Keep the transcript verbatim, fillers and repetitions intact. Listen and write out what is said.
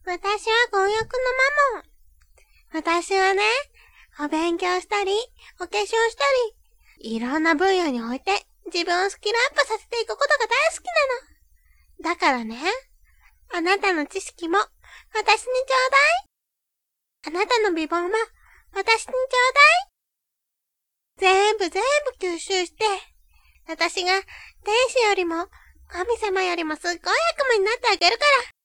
私は婚約のマモン。私はね、お勉強したり、お化粧したり、いろんな分野において自分をスキルアップさせていくことが大好きなの。だからね、あなたの知識も私にちょうだい。あなたの美貌も私にちょうだい。全部全部吸収して、私が天使よりも神様よりもすっごい悪魔になってあげるから。